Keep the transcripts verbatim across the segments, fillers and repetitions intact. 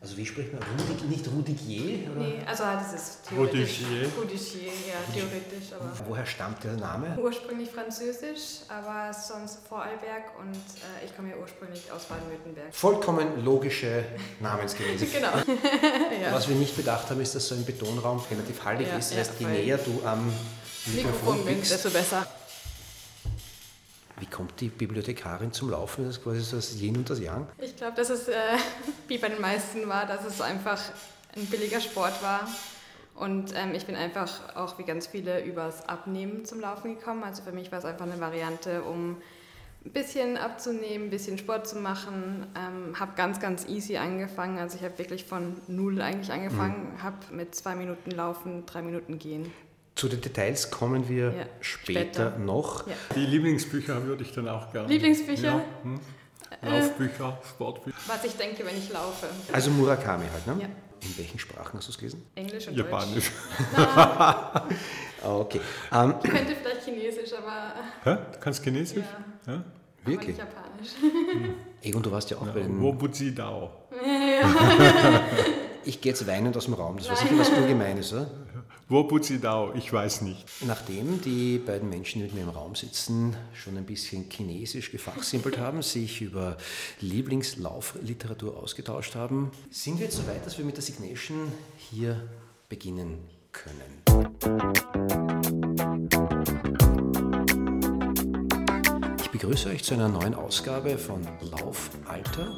Also wie spricht man? Rudig, nicht Rudigier? Oder? Nee, also das ist theoretisch. Rudigier. Rudigier, ja, theoretisch. Aber Woher stammt der Name? ursprünglich französisch, aber sonst Vorarlberg und äh, ich komme ja ursprünglich aus Baden-Württemberg. Vollkommen logische Namensgemäße. Genau. Ja. Was wir nicht bedacht haben, ist, dass so ein Betonraum relativ hallig Ja, ist. Das ja, heißt, je voll. näher du am Mikrofon Mikrofon bin, bist, desto besser. wie kommt die Bibliothekarin zum Laufen? Das ist quasi so das Yin und das Yang. Ich glaube, dass es äh, wie bei den meisten war, dass es einfach ein billiger Sport war. Und ähm, ich bin einfach auch wie ganz viele übers Abnehmen zum Laufen gekommen. Also für mich war es einfach eine Variante, um ein bisschen abzunehmen, ein bisschen Sport zu machen. Ähm, habe ganz, ganz easy angefangen. Also ich habe wirklich von null eigentlich angefangen. Mhm. Habe mit zwei Minuten Laufen, drei Minuten gehen. Zu den Details kommen wir Ja, später, später. noch. Ja. Die Lieblingsbücher würde ich dann auch gerne. Lieblingsbücher? Ja, hm? Laufbücher, Sportbücher. Was ich denke, wenn ich laufe. Also Murakami halt, ne? Ja. In welchen Sprachen hast du es gelesen? Englisch und Japanisch. Deutsch. Okay. Ähm, Ich könnte vielleicht Chinesisch, aber Hä? Du kannst Chinesisch? ja, Ja? wirklich? aber nicht Japanisch. Egon, du warst ja auch Ja. bei den... Wo Buzi Dao? Ich gehe jetzt weinend aus dem Raum. Das war sicher was Ungemeines, oder? Wo Buzi Dao? Ich weiß nicht. Nachdem die beiden Menschen, die mit mir im Raum sitzen, schon ein bisschen Chinesisch gefachsimpelt haben, sich über Lieblingslaufliteratur ausgetauscht haben, sind wir jetzt so weit, dass wir mit der Signation hier beginnen können. Ich begrüße euch zu einer neuen Ausgabe von Laufalter,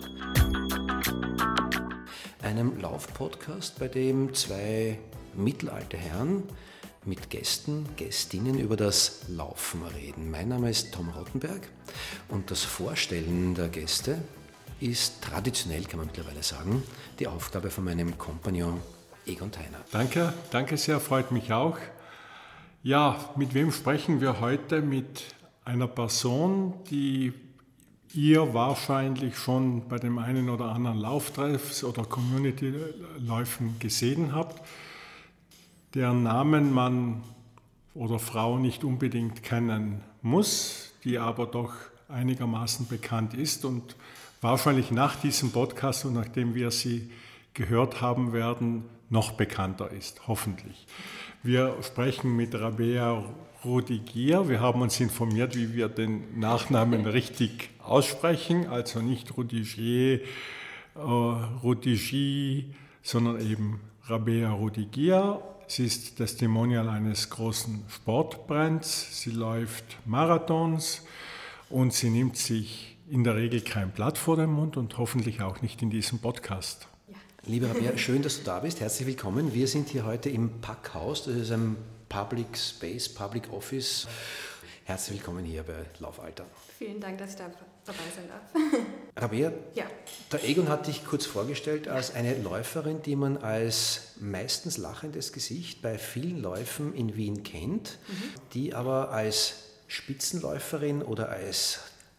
einem Laufpodcast, bei dem zwei mittelalte Herren mit Gästen, Gästinnen über das Laufen reden. Mein Name ist Tom Rottenberg und das Vorstellen der Gäste ist traditionell, kann man mittlerweile sagen, die Aufgabe von meinem Kompagnon Egon Theiner. Danke, danke sehr, freut mich auch. Ja, mit wem sprechen wir heute? Mit einer Person, die ihr wahrscheinlich schon bei dem einen oder anderen Lauftreffs oder Community-Läufen gesehen habt, deren Namen man oder Frau nicht unbedingt kennen muss, die aber doch einigermaßen bekannt ist und wahrscheinlich nach diesem Podcast und nachdem wir sie gehört haben werden, noch bekannter ist, hoffentlich. Wir sprechen mit Rabea Rudigier. Wir haben uns informiert, wie wir den Nachnamen richtig aussprechen, also nicht Rudigier, äh, Rudigie, sondern eben Rabea Rudigier. Sie ist Testimonial eines großen Sportbrands. Sie läuft Marathons und sie nimmt sich in der Regel kein Blatt vor den Mund und hoffentlich auch nicht in diesem Podcast. Ja. Liebe Rabea, schön, dass du da bist. Herzlich willkommen. Wir sind hier heute im Packhaus. Das ist ein Public Space, Public Office. Herzlich willkommen hier bei Laufalter. Vielen Dank, dass ich da dabei sein darf. Rabea, Ja. der Egon hat dich kurz vorgestellt als eine Läuferin, die man als meistens lachendes Gesicht bei vielen Läufen in Wien kennt, mhm. die aber als Spitzenläuferin oder als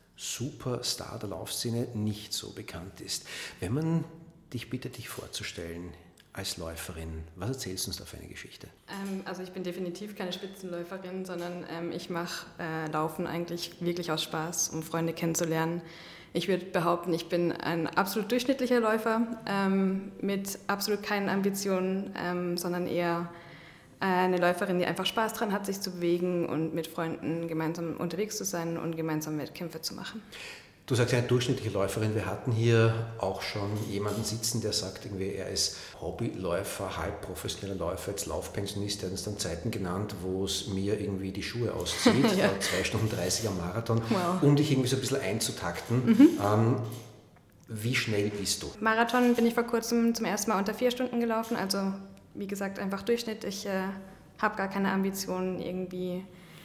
Superstar der Laufszene nicht so bekannt ist. Wenn man dich bittet, dich vorzustellen als Läuferin, was erzählst du uns da für eine Geschichte? Ähm, also ich bin definitiv keine Spitzenläuferin, sondern ähm, ich mache äh, Laufen eigentlich wirklich aus Spaß, um Freunde kennenzulernen. Ich würde behaupten, ich bin ein absolut durchschnittlicher Läufer ähm, mit absolut keinen Ambitionen, ähm, sondern eher eine Läuferin, die einfach Spaß dran hat, sich zu bewegen und mit Freunden gemeinsam unterwegs zu sein und gemeinsam Wettkämpfe zu machen. Du sagst, eine durchschnittliche Läuferin. Wir hatten hier auch schon jemanden sitzen, der sagt, irgendwie, er ist Hobbyläufer, halb professioneller Läufer, jetzt Laufpensionist. Der hat uns dann Zeiten genannt, wo es mir irgendwie die Schuhe auszieht. Ja. zwei Stunden dreißig am Marathon, wow. Um dich irgendwie so ein bisschen einzutakten. Mhm. Ähm, wie schnell bist du? Marathon bin ich vor kurzem zum ersten Mal unter vier Stunden gelaufen. Also wie gesagt, einfach Durchschnitt. Ich äh, habe gar keine Ambitionen, irgendwie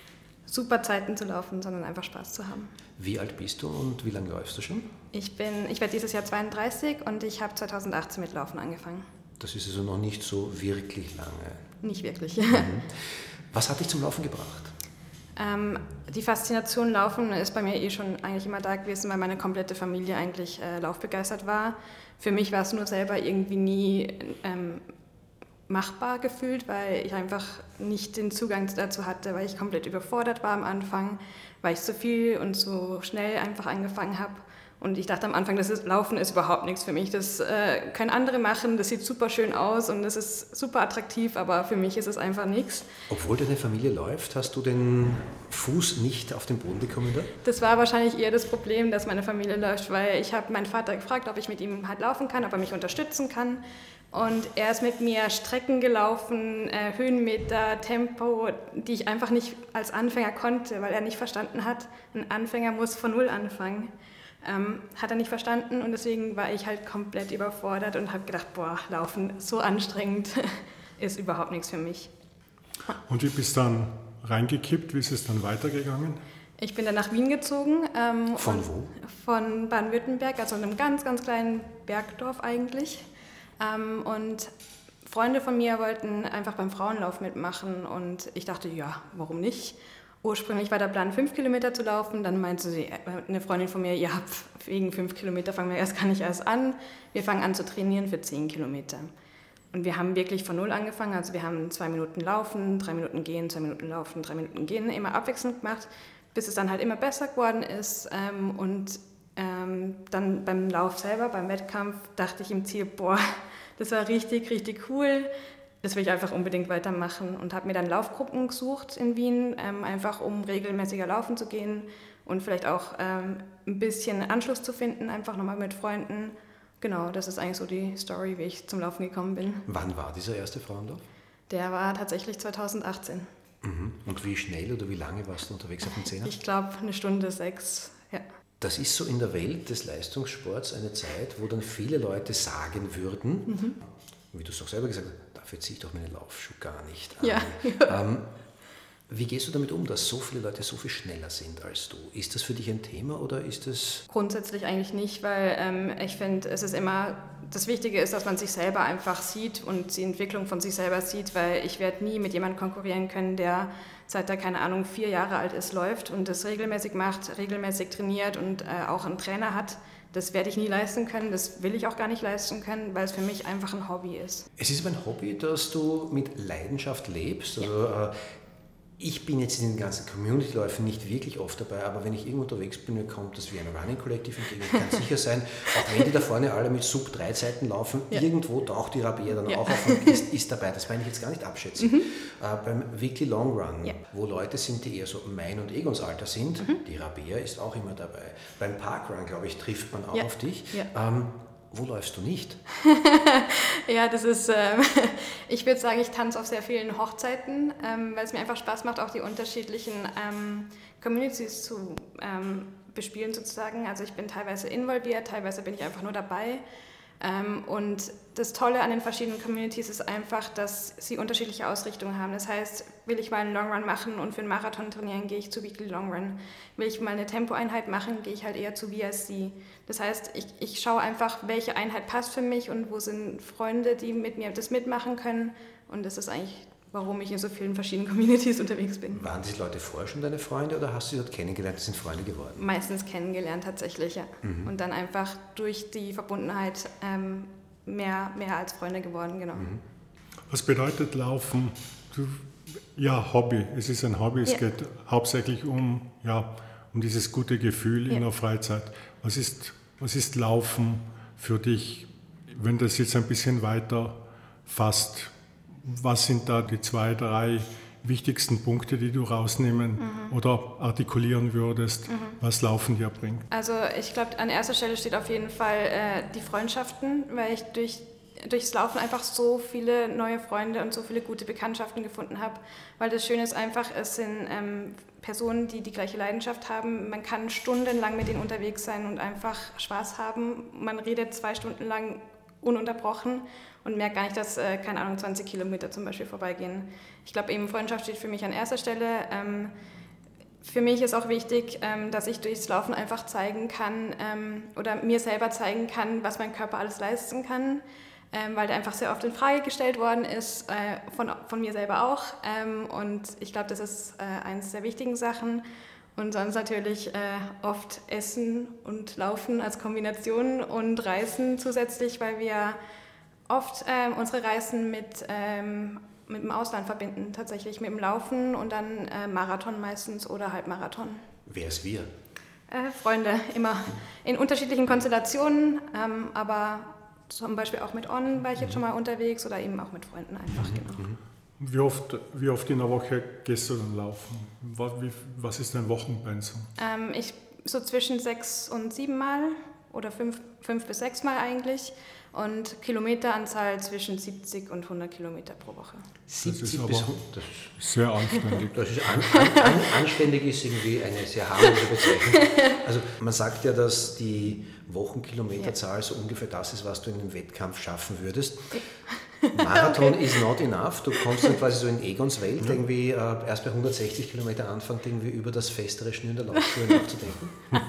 super Zeiten zu laufen, sondern einfach Spaß zu haben. Wie alt bist du und wie lange läufst du schon? Ich bin, ich werde dieses Jahr zweiunddreißig und ich habe zweitausendachtzehn mit Laufen angefangen. Das ist also noch nicht so wirklich lange. Nicht wirklich. Mhm. Was hat dich zum Laufen gebracht? Ähm, die Faszination Laufen ist bei mir eh schon eigentlich immer da gewesen, weil meine komplette Familie eigentlich äh, laufbegeistert war. Für mich war es nur selber irgendwie nie ähm, machbar gefühlt, weil ich einfach nicht den Zugang dazu hatte, weil ich komplett überfordert war am Anfang, weil ich so viel und so schnell einfach angefangen habe. Und ich dachte am Anfang, das ist, Laufen ist überhaupt nichts für mich. Das äh, können andere machen, das sieht super schön aus und das ist super attraktiv, aber für mich ist es einfach nichts. Obwohl deine Familie läuft, hast du den Fuß nicht auf den Boden bekommen da? Das war wahrscheinlich eher das Problem, dass meine Familie läuft, weil ich habe meinen Vater gefragt, ob ich mit ihm halt laufen kann, ob er mich unterstützen kann. Und er ist mit mir Strecken gelaufen, äh, Höhenmeter, Tempo, die ich einfach nicht als Anfänger konnte, weil er nicht verstanden hat, ein Anfänger muss von Null anfangen. Ähm, hat er nicht verstanden und deswegen war ich halt komplett überfordert und habe gedacht, boah, Laufen, so anstrengend, ist überhaupt nichts für mich. Und wie bist du dann reingekippt? Wie ist es dann weitergegangen? Ich bin dann nach Wien gezogen. Ähm, Von wo? Von Baden-Württemberg, also einem ganz, ganz kleinen Bergdorf eigentlich. Ähm, und Freunde von mir wollten einfach beim Frauenlauf mitmachen und ich dachte, ja, warum nicht? Ursprünglich war der Plan, fünf Kilometer zu laufen. Dann meinte sie, eine Freundin von mir, ja, wegen fünf Kilometer fangen wir erst gar nicht erst an. Wir fangen an zu trainieren für zehn Kilometer. Und wir haben wirklich von Null angefangen. Also wir haben zwei Minuten laufen, drei Minuten gehen, zwei Minuten laufen, drei Minuten gehen, immer abwechselnd gemacht, bis es dann halt immer besser geworden ist. Und dann beim Lauf selber, beim Wettkampf, dachte ich im Ziel, boah, das war richtig, richtig cool. Das will ich einfach unbedingt weitermachen und habe mir dann Laufgruppen gesucht in Wien, ähm, einfach um regelmäßiger laufen zu gehen und vielleicht auch ähm, ein bisschen Anschluss zu finden, einfach nochmal mit Freunden. Genau, das ist eigentlich so die Story, wie ich zum Laufen gekommen bin. Wann war dieser erste Frauenlauf? Der war tatsächlich zweitausendachtzehn. Mhm. Und wie schnell oder wie lange warst du unterwegs auf dem Zehner? Ich glaube eine Stunde sechs, ja. Das ist so in der Welt des Leistungssports eine Zeit, wo dann viele Leute sagen würden, mhm. wie du es auch selber gesagt hast, dafür ziehe ich doch meine Laufschuhe gar nicht an. Ja. ähm, wie gehst du damit um, dass so viele Leute so viel schneller sind als du? Ist das für dich ein Thema oder ist das... Grundsätzlich eigentlich nicht, weil ähm, ich finde, es ist immer, das Wichtige ist, dass man sich selber einfach sieht und die Entwicklung von sich selber sieht, weil ich werde nie mit jemandem konkurrieren können, der seit er, keine Ahnung, vier Jahre alt ist, läuft und das regelmäßig macht, regelmäßig trainiert und äh, auch einen Trainer hat. Das werde ich nie leisten können, das will ich auch gar nicht leisten können, weil es für mich einfach ein Hobby ist. Es ist aber ein Hobby, das du mit Leidenschaft lebst. Also, ja. äh, ich bin jetzt in den ganzen Community-Läufen nicht wirklich oft dabei, aber wenn ich irgendwo unterwegs bin, mir kommt das wie ein Running-Kollektiv entgegen. Ich kann sicher sein, auch wenn die da vorne alle mit Sub drei Zeiten laufen, ja. irgendwo taucht die Rabea dann ja. auch auf und ist, ist dabei. Das meine ich jetzt gar nicht abschätzen. Mhm. Äh, beim Weekly Long Run, ja. wo Leute sind, die eher so mein und Egons Alter sind, mhm. die Rabea ist auch immer dabei. Beim Parkrun, glaube ich, trifft man auch ja. auf dich. Ja. Ähm, Wo läufst du nicht? Ja, das ist, äh, ich würde sagen, ich tanze auf sehr vielen Hochzeiten, ähm, weil es mir einfach Spaß macht, auch die unterschiedlichen ähm, Communities zu ähm, bespielen sozusagen. Also ich bin teilweise involviert, teilweise bin ich einfach nur dabei. Ähm, und das Tolle an den verschiedenen Communities ist einfach, dass sie unterschiedliche Ausrichtungen haben. Das heißt, will ich mal einen Long Run machen und für einen Marathon trainieren, gehe ich zu Weekly Long Run. Will ich mal eine Tempoeinheit machen, gehe ich halt eher zu V S C. Das heißt, ich, ich schaue einfach, welche Einheit passt für mich und wo sind Freunde, die mit mir das mitmachen können. Und das ist eigentlich, warum ich in so vielen verschiedenen Communities unterwegs bin. Waren diese Leute vorher schon deine Freunde oder hast du sie dort kennengelernt, sind Freunde geworden? Meistens kennengelernt tatsächlich, ja. Mhm. Und dann einfach durch die Verbundenheit ähm, mehr, mehr als Freunde geworden, genau. Mhm. Was bedeutet Laufen? Du, ja, Hobby. Es ist ein Hobby. Es ja. geht hauptsächlich um, ja, um dieses gute Gefühl ja. in der Freizeit. Was ist, was ist Laufen für dich, wenn das jetzt ein bisschen weiter fasst? Was sind da die zwei, drei wichtigsten Punkte, die du rausnehmen mhm. oder artikulieren würdest, mhm. was Laufen dir bringt? Also ich glaube, an erster Stelle steht auf jeden Fall äh, die Freundschaften, weil ich durch, durchs Laufen einfach so viele neue Freunde und so viele gute Bekanntschaften gefunden habe. Weil das Schöne ist einfach, es sind ähm, Personen, die die gleiche Leidenschaft haben. Man kann stundenlang mit denen unterwegs sein und einfach Spaß haben. Man redet zwei Stunden lang ununterbrochen und merkt gar nicht, dass, äh, keine Ahnung, zwanzig Kilometer zum Beispiel vorbeigehen. Ich glaube, eben Freundschaft steht für mich an erster Stelle. Ähm, für mich ist auch wichtig, ähm, dass ich durchs Laufen einfach zeigen kann ähm, oder mir selber zeigen kann, was mein Körper alles leisten kann, ähm, weil der einfach sehr oft in Frage gestellt worden ist, äh, von, von mir selber auch. Ähm, und ich glaube, das ist äh, eines der wichtigen Sachen. Und sonst natürlich äh, oft Essen und Laufen als Kombination und Reisen zusätzlich, weil wir oft ähm, unsere Reisen mit, ähm, mit dem Ausland verbinden, tatsächlich mit dem Laufen und dann äh, Marathon meistens oder Halbmarathon. Wer ist wir? Äh, Freunde, immer in unterschiedlichen Konstellationen, ähm, aber zum Beispiel auch mit On war ich jetzt schon mal unterwegs oder eben auch mit Freunden einfach, genau. Wie oft, wie oft in der Woche gehst du dann laufen? Was, wie, was ist dein Wochenpensum? Ähm, ich so zwischen sechs und sieben Mal oder fünf, fünf bis sechs Mal eigentlich und Kilometeranzahl zwischen siebzig und hundert Kilometer pro Woche. siebzig bis hundert, das ist sehr anständig. Das ist an, an, an, anständig ist irgendwie eine sehr harmlose Bezeichnung. Also man sagt ja, dass die Wochenkilometerzahl ja. so ungefähr das ist, was du in einem Wettkampf schaffen würdest. Marathon okay. is not enough. Du kommst dann quasi so in Egons Welt, ja. irgendwie äh, erst bei hundertsechzig Kilometer anfangen, irgendwie über das festere Schnüren der Laufschuhe nachzudenken.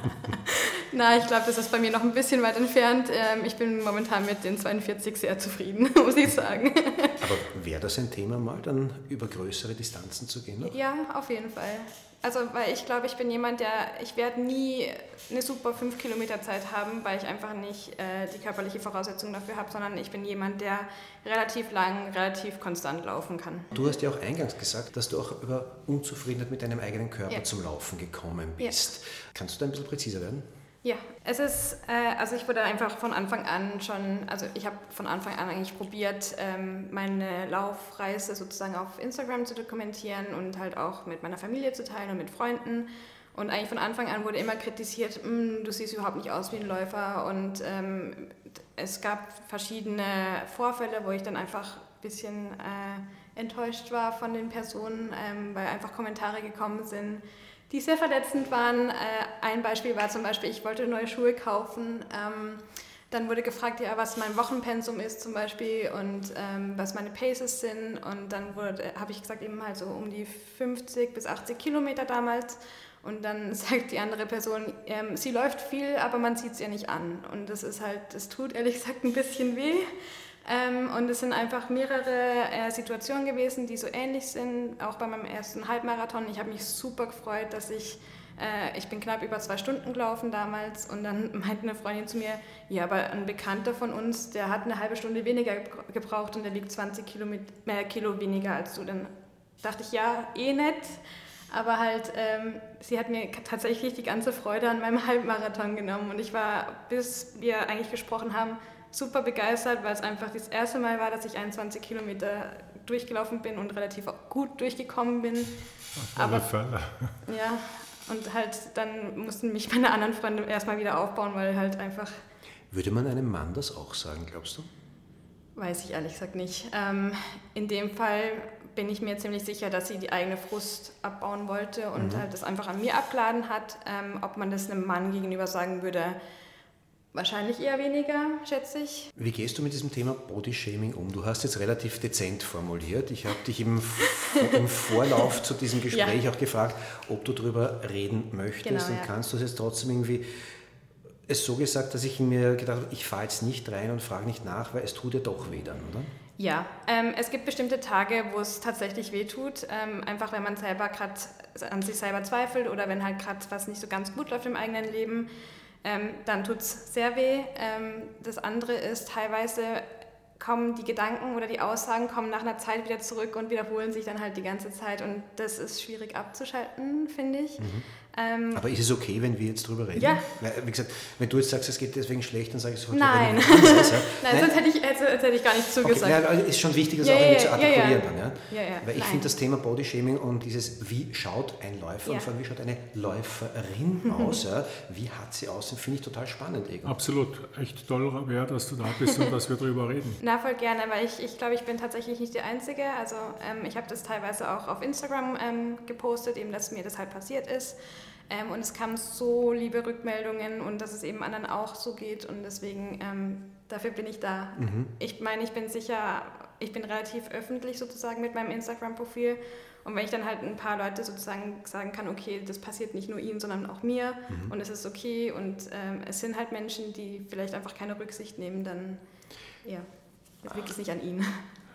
Na, ich glaube, das ist bei mir noch ein bisschen weit entfernt. Ähm, ich bin momentan mit den zweiundvierzig sehr zufrieden, muss ich sagen. Aber wäre das ein Thema mal, dann über größere Distanzen zu gehen? Noch? Ja, auf jeden Fall. Also, weil ich glaube, ich bin jemand, der, ich werde nie eine super fünf Kilometer Zeit haben, weil ich einfach nicht äh, die körperliche Voraussetzung dafür habe, sondern ich bin jemand, der relativ lang, relativ konstant laufen kann. Du hast ja auch eingangs gesagt, dass du auch über Unzufriedenheit mit deinem eigenen Körper ja. zum Laufen gekommen bist. Ja. Kannst du da ein bisschen präziser werden? Ja, es ist, äh, also ich wurde einfach von Anfang an schon, also ich habe von Anfang an eigentlich probiert, ähm, meine Laufreise sozusagen auf Instagram zu dokumentieren und halt auch mit meiner Familie zu teilen und mit Freunden. Und eigentlich von Anfang an wurde immer kritisiert, du siehst überhaupt nicht aus wie ein Läufer. Und ähm, es gab verschiedene Vorfälle, wo ich dann einfach ein bisschen äh, enttäuscht war von den Personen, ähm, weil einfach Kommentare gekommen sind, die sehr verletzend waren. Äh, ein Beispiel war zum Beispiel, ich wollte neue Schuhe kaufen. Ähm, dann wurde gefragt, ja, was mein Wochenpensum ist zum Beispiel und ähm, was meine Paces sind. Und dann habe ich gesagt, eben halt so um die fünfzig bis achtzig Kilometer damals. Und dann sagt die andere Person, ähm, sie läuft viel, aber man sieht es ihr nicht an. Und das ist halt, das tut ehrlich gesagt ein bisschen weh. Ähm, und es sind einfach mehrere äh, Situationen gewesen, die so ähnlich sind, auch bei meinem ersten Halbmarathon. Ich habe mich super gefreut, dass ich, äh, ich bin knapp über zwei Stunden gelaufen damals und dann meinte eine Freundin zu mir, ja, aber ein Bekannter von uns, der hat eine halbe Stunde weniger gebraucht und der wiegt zwanzig Kilometer, mehr Kilo weniger als du. Dann dachte ich, ja, eh nett, aber halt, ähm, sie hat mir tatsächlich die ganze Freude an meinem Halbmarathon genommen und ich war, bis wir eigentlich gesprochen haben, super begeistert, weil es einfach das erste Mal war, dass ich einundzwanzig Kilometer durchgelaufen bin und relativ gut durchgekommen bin. Auf alle Aber, Fälle. Ja, und halt dann mussten mich meine anderen Freunde erstmal wieder aufbauen, weil halt einfach... Würde man einem Mann das auch sagen, glaubst du? Weiß ich ehrlich gesagt nicht. Ähm, in dem Fall bin ich mir ziemlich sicher, dass sie die eigene Frust abbauen wollte und mhm. halt das einfach an mir abgeladen hat. Ähm, ob man das einem Mann gegenüber sagen würde, wahrscheinlich eher weniger, schätze ich. Wie gehst du mit diesem Thema Bodyshaming um? Du hast jetzt relativ dezent formuliert. Ich habe dich im, im Vorlauf zu diesem Gespräch ja. auch gefragt, ob du darüber reden möchtest. Genau, und ja. kannst du es jetzt trotzdem irgendwie es so gesagt, dass ich mir gedacht habe, ich fahre jetzt nicht rein und frage nicht nach, weil es tut ja doch weh dann, oder? Ja, ähm, es gibt bestimmte Tage, wo es tatsächlich weh tut, ähm, einfach wenn man selber gerade an sich selber zweifelt oder wenn halt gerade was nicht so ganz gut läuft im eigenen Leben. Ähm, dann tut es sehr weh. Ähm, das andere ist, teilweise kommen die Gedanken oder die Aussagen kommen nach einer Zeit wieder zurück und wiederholen sich dann halt die ganze Zeit und das ist schwierig abzuschalten, finde ich. Mhm. Ähm, Aber ist es okay, wenn wir jetzt drüber reden? Ja. Wie gesagt, wenn du jetzt sagst, es geht deswegen schlecht, dann sage ich sofort, nein. Ja, Nein, Nein, sonst hätte ich, hätte, hätte ich gar nicht zugesagt. Okay, ja, ist schon wichtig, das ja, auch irgendwie ja, zu artikulieren. Ja, ja. Dann, ja? Ja, ja. Weil ich finde das Thema Bodyshaming und dieses, wie schaut ein Läufer ja. und vor allem, wie schaut eine Läuferin aus, ja? Wie hat sie aussehen, finde ich total spannend. Egon. Absolut, echt toll, Bea, dass du da bist und dass wir drüber reden. Na, voll gerne, weil ich, ich glaube, ich bin tatsächlich nicht die Einzige. Also ähm, ich habe das teilweise auch auf Instagram ähm, gepostet, eben, dass mir das halt passiert ist. Ähm, und es kamen so liebe Rückmeldungen und dass es eben anderen auch so geht und deswegen, ähm, dafür bin ich da. Mhm. Ich meine, ich bin sicher, ich bin relativ öffentlich sozusagen mit meinem Instagram-Profil und wenn ich dann halt ein paar Leute sozusagen sagen kann, okay, das passiert nicht nur ihnen, sondern auch mir mhm. und es ist okay und ähm, es sind halt Menschen, die vielleicht einfach keine Rücksicht nehmen, dann ja, das liegt es nicht an ihnen.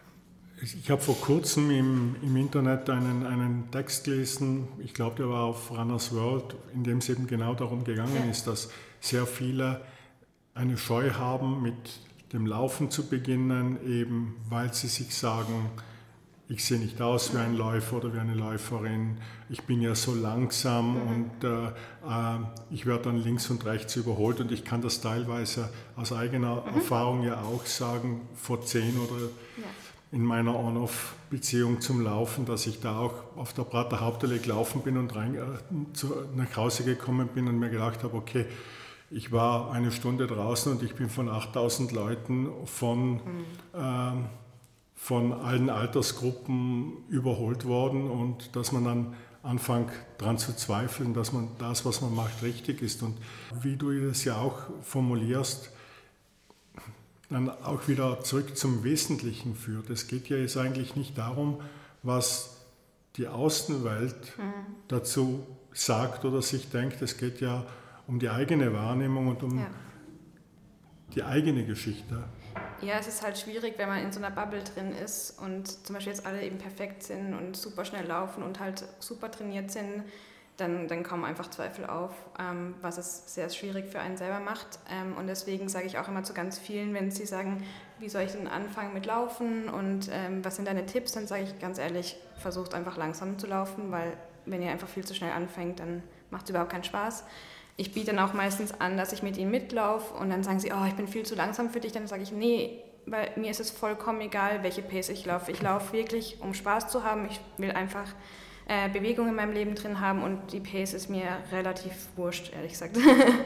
Ich habe vor kurzem im, im Internet einen, einen Text gelesen, ich glaube, der war auf Runners World, in dem es eben genau darum gegangen ja. ist, dass sehr viele eine Scheu haben, mit dem Laufen zu beginnen, eben weil sie sich sagen, ich sehe nicht aus wie ein Läufer oder wie eine Läuferin, ich bin ja so langsam mhm. und äh, äh, ich werde dann links und rechts überholt und ich kann das teilweise aus eigener mhm. Erfahrung ja auch sagen, vor zehn oder ja. in meiner On-Off-Beziehung zum Laufen, dass ich da auch auf der Prater Hauptallee gelaufen bin und rein, äh, zu, nach Hause gekommen bin und mir gedacht habe, okay, ich war eine Stunde draußen und ich bin von achttausend Leuten von... Mhm. Ähm, von allen Altersgruppen überholt worden und dass man dann anfängt daran zu zweifeln, dass man das, was man macht, richtig ist. Und wie du das ja auch formulierst, dann auch wieder zurück zum Wesentlichen führt. Es geht ja jetzt eigentlich nicht darum, was die Außenwelt mhm. dazu sagt oder sich denkt. Es geht ja um die eigene Wahrnehmung und um ja. die eigene Geschichte. Ja, es ist halt schwierig, wenn man in so einer Bubble drin ist und zum Beispiel jetzt alle eben perfekt sind und super schnell laufen und halt super trainiert sind, dann, dann kommen einfach Zweifel auf, ähm, was es sehr schwierig für einen selber macht. Ähm, und deswegen sage ich auch immer zu ganz vielen, wenn sie sagen, wie soll ich denn anfangen mit Laufen und ähm, was sind deine Tipps, dann sage ich ganz ehrlich, versucht einfach langsam zu laufen, weil wenn ihr einfach viel zu schnell anfängt, dann macht es überhaupt keinen Spaß. Ich biete dann auch meistens an, dass ich mit ihnen mitlaufe und dann sagen sie, oh, ich bin viel zu langsam für dich. Dann sage ich, nee, weil mir ist es vollkommen egal, welche Pace ich laufe. Ich laufe wirklich, um Spaß zu haben. Ich will einfach äh, Bewegung in meinem Leben drin haben und die Pace ist mir relativ wurscht, ehrlich gesagt.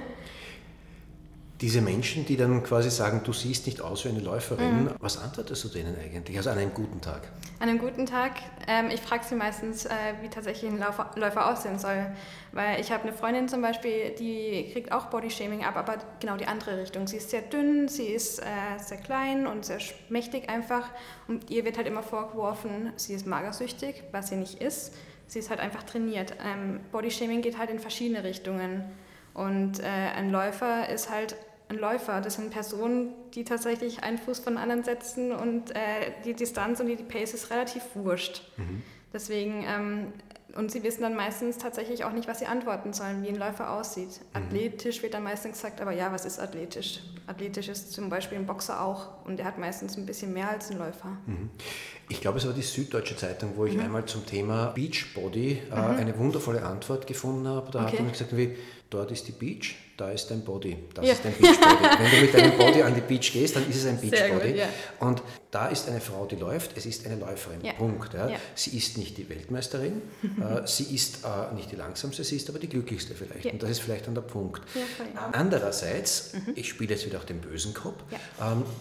Diese Menschen, die dann quasi sagen, du siehst nicht aus wie eine Läuferin, mhm. was antwortest du denen eigentlich? Also an einem guten Tag? An einem guten Tag? Ähm, ich frage sie meistens, äh, wie tatsächlich ein Läufer, Läufer aussehen soll. Weil ich habe eine Freundin zum Beispiel, die kriegt auch Bodyshaming ab, aber genau die andere Richtung. Sie ist sehr dünn, sie ist äh, sehr klein und sehr mächtig einfach. Und ihr wird halt immer vorgeworfen, sie ist magersüchtig, was sie nicht ist. Sie ist halt einfach trainiert. Ähm, Bodyshaming geht halt in verschiedene Richtungen. Und äh, ein Läufer ist halt ein Läufer. Das sind Personen, die tatsächlich einen Fuß von anderen setzen und äh, die Distanz und die, die Pace ist relativ wurscht. Mhm. Deswegen, ähm, und sie wissen dann meistens tatsächlich auch nicht, was sie antworten sollen, wie ein Läufer aussieht. Mhm. Athletisch wird dann meistens gesagt, aber ja, was ist athletisch? Athletisch ist zum Beispiel ein Boxer auch und der hat meistens ein bisschen mehr als ein Läufer. Mhm. Ich glaube, es war die Süddeutsche Zeitung, wo ich mhm. einmal zum Thema Beachbody äh, mhm. eine wundervolle Antwort gefunden habe. Da okay. hat man gesagt, wie, dort ist die Beach, da ist dein Body, das ja. ist dein Beachbody. Wenn du mit deinem Body an die Beach gehst, dann ist es ein Beachbody. Ja. Und da ist eine Frau, die läuft, es ist eine Läuferin, ja. Punkt. Ja. Ja. Sie ist nicht die Weltmeisterin, äh, sie ist äh, nicht die langsamste, sie ist aber die glücklichste vielleicht. Ja. Und das ist vielleicht dann der Punkt. Ja, Andererseits, mhm. ich spiele jetzt wieder auch den bösen Kopf, ja. ähm,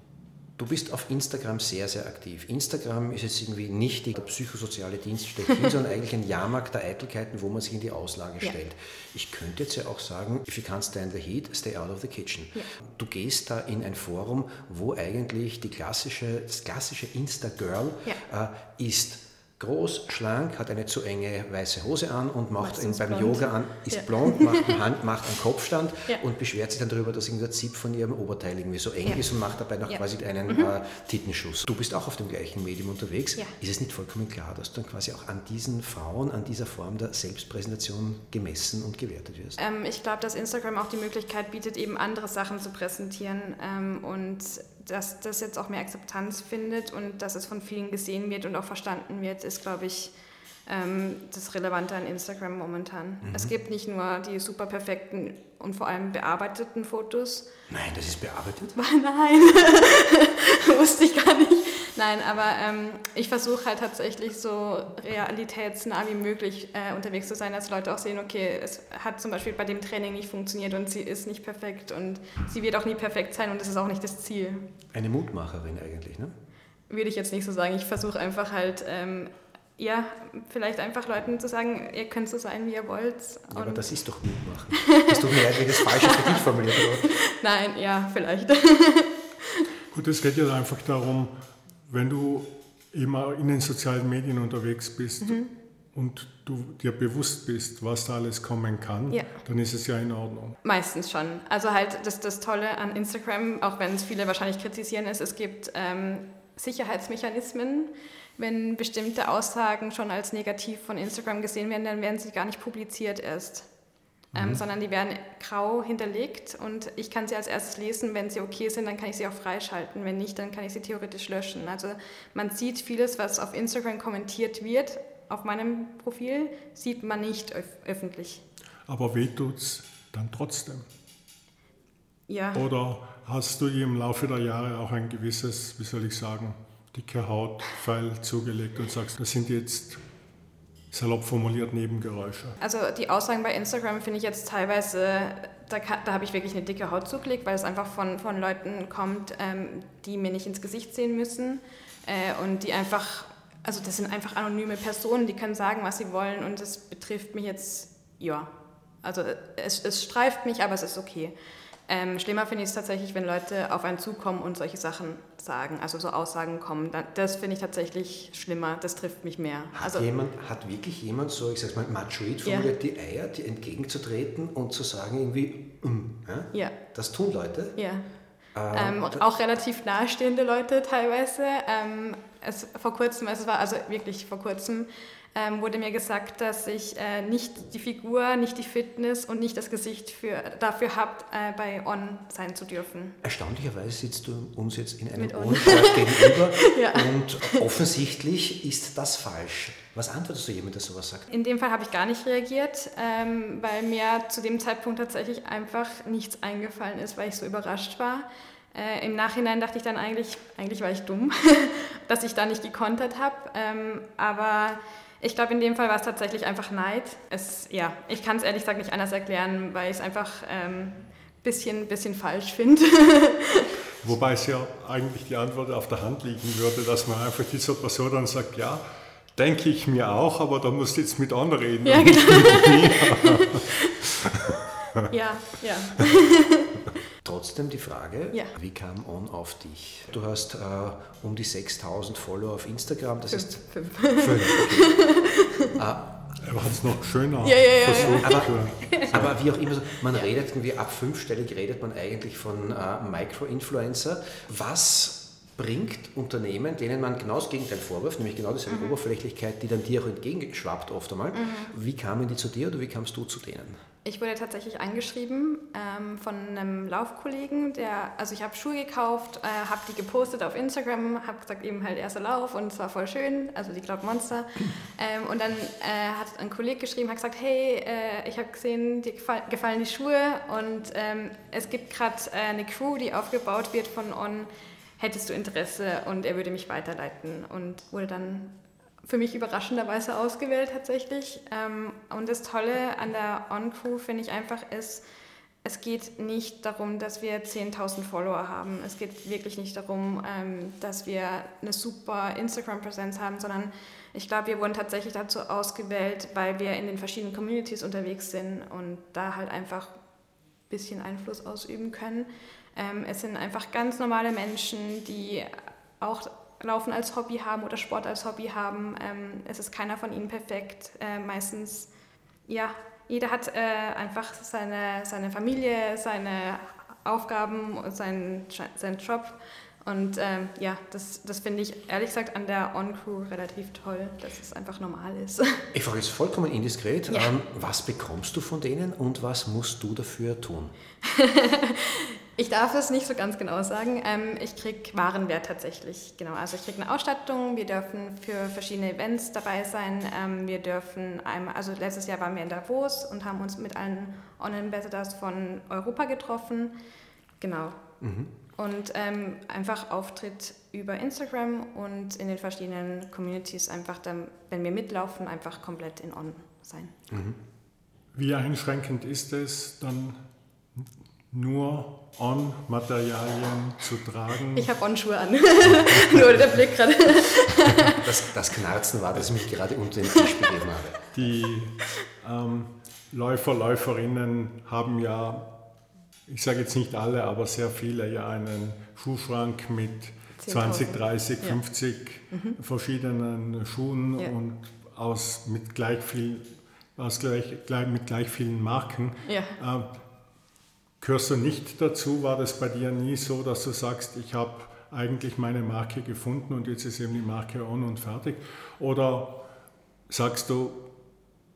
du bist auf Instagram sehr, sehr aktiv. Instagram ist jetzt irgendwie nicht der psychosoziale Dienst schlechthin, sondern eigentlich ein Jahrmarkt der Eitelkeiten, wo man sich in die Auslage stellt. Ja. Ich könnte jetzt ja auch sagen, if you can't stand the heat, stay out of the kitchen. Ja. Du gehst da in ein Forum, wo eigentlich die klassische, das klassische Insta-Girl ja. äh, ist. Groß, schlank, hat eine zu enge weiße Hose an und macht ihn beim blond. Yoga an, ist ja. blond, macht einen, Hand, macht einen Kopfstand ja. und beschwert sich dann darüber, dass irgendwie der Zip von ihrem Oberteil irgendwie so eng ja. ist und macht dabei noch ja. quasi einen mhm. äh, Titenschuss. Du bist auch auf dem gleichen Medium unterwegs. Ja. Ist es nicht vollkommen klar, dass du dann quasi auch an diesen Frauen, an dieser Form der Selbstpräsentation gemessen und gewertet wirst? Ähm, ich glaube, dass Instagram auch die Möglichkeit bietet, eben andere Sachen zu präsentieren ähm, und dass das jetzt auch mehr Akzeptanz findet und dass es von vielen gesehen wird und auch verstanden wird, ist, glaube ich, ähm, das Relevante an Instagram momentan. Mhm. Es gibt nicht nur die super perfekten und vor allem bearbeiteten Fotos. Nein, das ist bearbeitet? Nein, wusste ich gar nicht. Nein, aber ähm, ich versuche halt tatsächlich so realitätsnah wie möglich äh, unterwegs zu sein, dass Leute auch sehen, okay, es hat zum Beispiel bei dem Training nicht funktioniert und sie ist nicht perfekt und sie wird auch nie perfekt sein und das ist auch nicht das Ziel. Eine Mutmacherin eigentlich, ne? Würde ich jetzt nicht so sagen. Ich versuche einfach halt, ähm, ja, vielleicht einfach Leuten zu sagen, ihr könnt so sein, wie ihr wollt. Ja, aber das ist doch Mutmachen. Das tut mir leid, wenn das Falsche für dich formuliert wurde. Nein, ja, vielleicht. Gut, es geht ja einfach darum, wenn du immer in den sozialen Medien unterwegs bist mhm. und du dir bewusst bist, was da alles kommen kann, ja. dann ist es ja in Ordnung. Meistens schon. Also halt das, das Tolle an Instagram, auch wenn es viele wahrscheinlich kritisieren, ist, es gibt ähm, Sicherheitsmechanismen. Wenn bestimmte Aussagen schon als negativ von Instagram gesehen werden, dann werden sie gar nicht publiziert erst. ähm, mhm. sondern die werden grau hinterlegt und ich kann sie als erstes lesen. Wenn sie okay sind, dann kann ich sie auch freischalten. Wenn nicht, dann kann ich sie theoretisch löschen. Also man sieht vieles, was auf Instagram kommentiert wird, auf meinem Profil, sieht man nicht öf- öffentlich. Aber weh tut's dann trotzdem? Ja. Oder hast du ihr im Laufe der Jahre auch ein gewisses, wie soll ich sagen, dicke Hautpfeil zugelegt und sagst, das sind jetzt salopp formuliert Nebengeräusche? Also die Aussagen bei Instagram finde ich jetzt teilweise, da, da habe ich wirklich eine dicke Haut zugelegt, weil es einfach von, von Leuten kommt, ähm, die mir nicht ins Gesicht sehen müssen äh, und die einfach, also das sind einfach anonyme Personen, die können sagen, was sie wollen und das betrifft mich jetzt, ja, also es, es streift mich, aber es ist okay. Ähm, schlimmer finde ich es tatsächlich, wenn Leute auf einen zukommen und solche Sachen sagen, also so Aussagen kommen. Das finde ich tatsächlich schlimmer, das trifft mich mehr. Hat, also, jemand, hat wirklich jemand so, ich sag's mal, machoid formuliert, ja. die Eier, die entgegenzutreten und zu sagen irgendwie, mm, ja? Ja. Das tun Leute? Ja. Ähm, ähm, auch relativ nahestehende Leute teilweise. Ähm, es, vor kurzem, es war also wirklich vor kurzem, ähm, wurde mir gesagt, dass ich äh, nicht die Figur, nicht die Fitness und nicht das Gesicht für, dafür habe, äh, bei On sein zu dürfen. Erstaunlicherweise sitzt du uns jetzt in einem Mit On. On-Shirt gegenüber ja. und offensichtlich ist das falsch. Was antwortest du jemandem, der sowas sagt? In dem Fall habe ich gar nicht reagiert, ähm, weil mir zu dem Zeitpunkt tatsächlich einfach nichts eingefallen ist, weil ich so überrascht war. Äh, Im Nachhinein dachte ich dann eigentlich, eigentlich war ich dumm, dass ich da nicht gekontert habe, ähm, aber ich glaube, in dem Fall war es tatsächlich einfach Neid. Es, ja, ich kann es ehrlich gesagt nicht anders erklären, weil ich es einfach ein ähm, bisschen, bisschen falsch finde. Wobei es ja eigentlich die Antwort auf der Hand liegen würde, dass man einfach dieser Person dann sagt, ja, denke ich mir auch, aber da musst du jetzt mit anreden. Ja, genau. ja, ja. Trotzdem die Frage, ja. Wie kam On auf dich? Du hast äh, um die sechstausend Follower auf Instagram, das fünf, ist... Fünf. Fünf, okay. ah, Er hat es noch schöner ja, ja, ja, versucht. Aber, aber wie auch immer, man ja. redet irgendwie, ab fünfstellig redet man eigentlich von äh, Micro-Influencer. Was bringt Unternehmen, denen man genau das Gegenteil vorwirft, nämlich genau diese mhm. Oberflächlichkeit, die dann dir auch entgegenschwappt oft einmal. Mhm. Wie kamen die zu dir oder wie kamst du zu denen? Ich wurde tatsächlich angeschrieben ähm, von einem Laufkollegen, der, also ich habe Schuhe gekauft, äh, habe die gepostet auf Instagram, habe gesagt, eben halt erster Lauf und es war voll schön, also die Cloud Monster. Ähm, und dann äh, hat ein Kollege geschrieben, hat gesagt, hey, äh, ich habe gesehen, dir gefall, gefallen die Schuhe und ähm, es gibt gerade äh, eine Crew, die aufgebaut wird von On, hättest du Interesse? Und er würde mich weiterleiten und wurde dann für mich überraschenderweise ausgewählt tatsächlich. Und das Tolle an der On-Crew finde ich einfach ist, es geht nicht darum, dass wir zehntausend Follower haben. Es geht wirklich nicht darum, dass wir eine super Instagram-Präsenz haben, sondern ich glaube, wir wurden tatsächlich dazu ausgewählt, weil wir in den verschiedenen Communities unterwegs sind und da halt einfach ein bisschen Einfluss ausüben können. Es sind einfach ganz normale Menschen, die auch Laufen als Hobby haben oder Sport als Hobby haben. Ähm, es ist keiner von ihnen perfekt. Äh, meistens, ja, jeder hat äh, einfach seine, seine Familie, seine Aufgaben, seinen, seinen Job. Und ähm, ja, das, das finde ich ehrlich gesagt an der On-Crew relativ toll, dass es einfach normal ist. Ich frage jetzt vollkommen indiskret, ja. ähm, was bekommst du von denen und was musst du dafür tun? Ich darf es nicht so ganz genau sagen. Ähm, ich kriege Warenwert tatsächlich. Genau, also ich kriege eine Ausstattung. Wir dürfen für verschiedene Events dabei sein. Ähm, wir dürfen einmal, also letztes Jahr waren wir in Davos und haben uns mit allen On-Ambassadors von Europa getroffen. Genau. Mhm. Und ähm, einfach Auftritt über Instagram und in den verschiedenen Communities einfach dann, wenn wir mitlaufen, einfach komplett in On sein. Mhm. Wie einschränkend ist es dann nur On-Materialien zu tragen? Ich habe On-Schuhe an. Nur der Blick gerade. Das, das Knarzen war, dass ich mich gerade unter den Tisch begeben habe. Die ähm, Läufer, Läuferinnen haben ja, ich sage jetzt nicht alle, aber sehr viele ja einen Schuhschrank mit zwanzig, dreißig, ja. fünfzig mhm. verschiedenen Schuhen ja. und aus, mit, gleich viel, aus gleich, gleich, mit gleich vielen Marken. Ja. Äh, Gehörst du nicht dazu? War das bei dir nie so, dass du sagst, ich habe eigentlich meine Marke gefunden und jetzt ist eben die Marke On und fertig? Oder sagst du,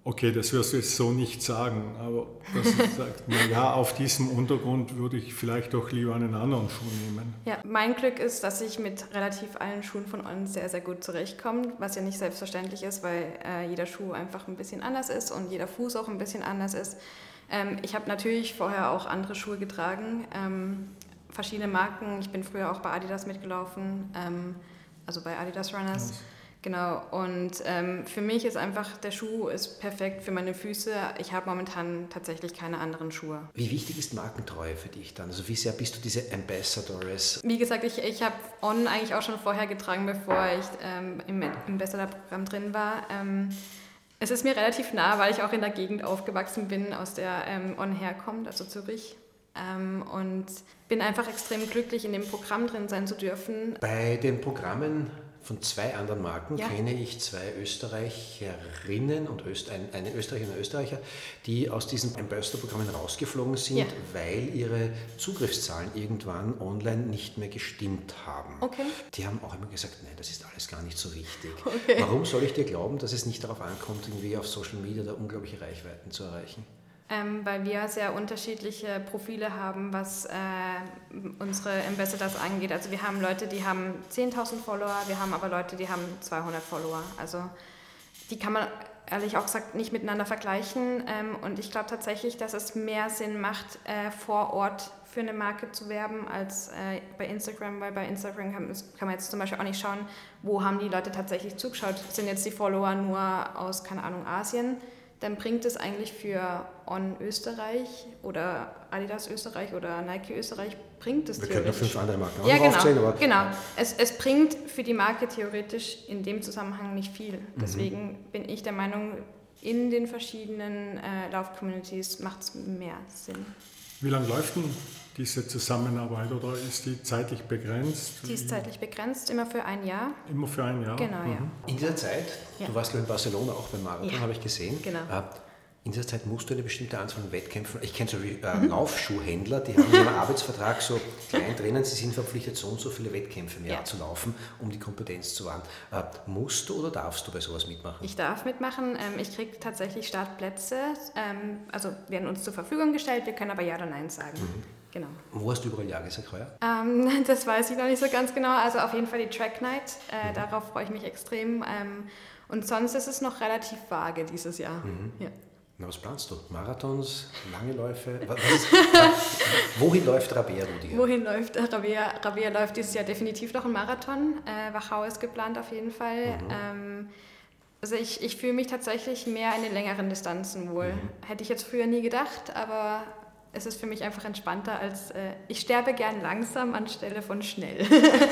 Okay, das wirst du jetzt so nicht sagen, aber dass ich sage, naja, auf diesem Untergrund würde ich vielleicht doch lieber einen anderen Schuh nehmen. Ja, mein Glück ist, dass ich mit relativ allen Schuhen von On sehr, sehr gut zurechtkomme, was ja nicht selbstverständlich ist, weil äh, jeder Schuh einfach ein bisschen anders ist und jeder Fuß auch ein bisschen anders ist. Ähm, ich habe natürlich vorher auch andere Schuhe getragen, ähm, verschiedene Marken. Ich bin früher auch bei Adidas mitgelaufen, ähm, also bei Adidas Runners. Was? Genau, und ähm, für mich ist einfach, der Schuh ist perfekt für meine Füße. Ich habe momentan tatsächlich keine anderen Schuhe. Wie wichtig ist Markentreue für dich dann? Also wie sehr bist du diese Ambassadoress? Wie gesagt, ich, ich habe On eigentlich auch schon vorher getragen, bevor ich ähm, im Ambassador-Programm drin war. Ähm, es ist mir relativ nah, weil ich auch in der Gegend aufgewachsen bin, aus der ähm, On herkommt, also Zürich. Ähm, und bin einfach extrem glücklich, in dem Programm drin sein zu dürfen. Bei den Programmen von zwei anderen Marken ja. kenne ich zwei Österreicherinnen und Öst, ein, eine Österreicherin und Österreicher, die aus diesen Ambassador-Programmen rausgeflogen sind, ja. weil ihre Zugriffszahlen irgendwann online nicht mehr gestimmt haben. Okay. Die haben auch immer gesagt, nein, das ist alles gar nicht so wichtig. Okay. Warum soll ich dir glauben, dass es nicht darauf ankommt, irgendwie auf Social Media da unglaubliche Reichweiten zu erreichen? Ähm, weil wir sehr unterschiedliche Profile haben, was äh, unsere Ambassadors angeht. Also wir haben Leute, die haben zehntausend Follower, wir haben aber Leute, die haben zweihundert Follower. Also die kann man ehrlich auch gesagt nicht miteinander vergleichen. Ähm, und ich glaube tatsächlich, dass es mehr Sinn macht, äh, vor Ort für eine Marke zu werben, als äh, bei Instagram, weil bei Instagram kann, kann man jetzt zum Beispiel auch nicht schauen, wo haben die Leute tatsächlich zugeschaut. Sind jetzt die Follower nur aus, keine Ahnung, Asien? Dann bringt es eigentlich für On Österreich oder Adidas Österreich oder Nike Österreich, bringt es Wir theoretisch. können noch fünf andere Marken auch ja, noch genau, aufzählen. Aber genau. Es, es bringt für die Marke theoretisch in dem Zusammenhang nicht viel. Mhm. Deswegen bin ich der Meinung, in den verschiedenen äh, Lauf-Communities macht es mehr Sinn. Wie lange läuft denn diese Zusammenarbeit oder ist die zeitlich begrenzt? Die ist zeitlich begrenzt, immer für ein Jahr. Immer für ein Jahr? Genau, mhm. ja. In dieser Zeit, ja. du warst glaube ich in Barcelona auch beim Marathon, ja. habe ich gesehen. Genau. In dieser Zeit musst du eine bestimmte Anzahl von Wettkämpfen, ich kenne so wie äh, mhm. Laufschuhhändler, die haben in ihrem Arbeitsvertrag so klein drinnen, sie sind verpflichtet, so und so viele Wettkämpfe im Jahr ja. zu laufen, um die Kompetenz zu wahren. Äh, musst du oder darfst du bei sowas mitmachen? Ich darf mitmachen. Ähm, ich kriege tatsächlich Startplätze, ähm, also werden uns zur Verfügung gestellt, wir können aber Ja oder Nein sagen. Mhm. Genau. Wo hast du überall Ja gesagt heuer? Ähm, das weiß ich noch nicht so ganz genau, also auf jeden Fall die Track Night, äh, mhm. darauf freue ich mich extrem. Ähm, und sonst ist es noch relativ vage dieses Jahr. Mhm. Ja. Na, was planst du? Marathons, lange Läufe? Was ist, wohin läuft Rabea Rudi? Wohin läuft Rabea? Rabea läuft dieses Jahr definitiv noch einen Marathon. Äh, Wachau ist geplant auf jeden Fall. Mhm. Ähm, also ich, ich fühle mich tatsächlich mehr in den längeren Distanzen wohl. Mhm. Hätte ich jetzt früher nie gedacht, aber es ist für mich einfach entspannter als, äh, ich sterbe gern langsam anstelle von schnell.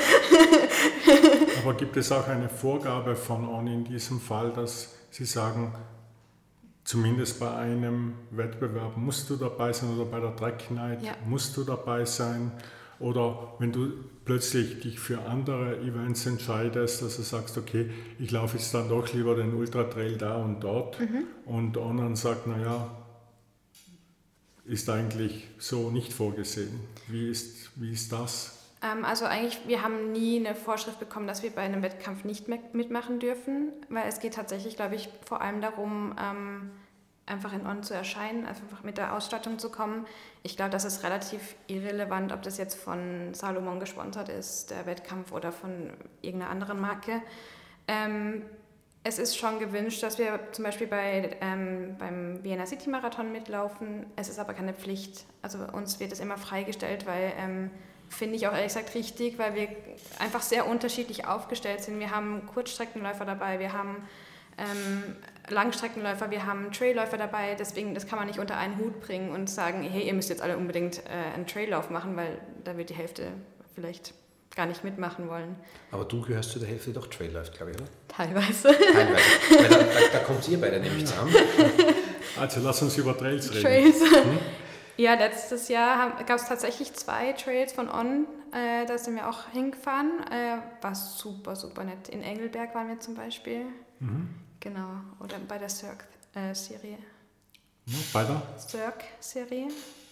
Aber gibt es auch eine Vorgabe von On in diesem Fall, dass Sie sagen, zumindest bei einem Wettbewerb musst du dabei sein oder bei der Track Night ja. musst du dabei sein? Oder wenn du plötzlich dich für andere Events entscheidest, dass du sagst, okay, ich laufe jetzt dann doch lieber den Ultra Trail da und dort mhm. und On dann sagt, naja, ist eigentlich so nicht vorgesehen. Wie ist, wie ist das? Ähm, also eigentlich, wir haben nie eine Vorschrift bekommen, dass wir bei einem Wettkampf nicht mehr mitmachen dürfen, weil es geht tatsächlich, glaube ich, vor allem darum, ähm, einfach in On zu erscheinen, einfach mit der Ausstattung zu kommen. Ich glaube, das ist relativ irrelevant, ob das jetzt von Salomon gesponsert ist, der Wettkampf, oder von irgendeiner anderen Marke. Ähm, Es ist schon gewünscht, dass wir zum Beispiel bei, ähm, beim Vienna City Marathon mitlaufen. Es ist aber keine Pflicht. Also uns wird es immer freigestellt, weil, ähm, finde ich auch ehrlich gesagt richtig, weil wir einfach sehr unterschiedlich aufgestellt sind. Wir haben Kurzstreckenläufer dabei, wir haben ähm, Langstreckenläufer, wir haben Trailläufer dabei. Deswegen, das kann man nicht unter einen Hut bringen und sagen, hey, ihr müsst jetzt alle unbedingt äh, einen Traillauf machen, weil da wird die Hälfte vielleicht gar nicht mitmachen wollen. Aber du gehörst zu der Hälfte, die doch Trail läuft, glaube ich, oder? Teilweise. Teilweise. Weil da, da, da kommt ihr beide nämlich zusammen. Also lass uns über Trails reden. Trails. Hm? Ja, letztes Jahr gab es tatsächlich zwei Trails von On. Äh, da sind wir auch hingefahren. Äh, war super, super nett. In Engelberg waren wir zum Beispiel. Mhm. Genau. Oder bei der Cirque-Serie. Ja, bei der? Cirque-Serie.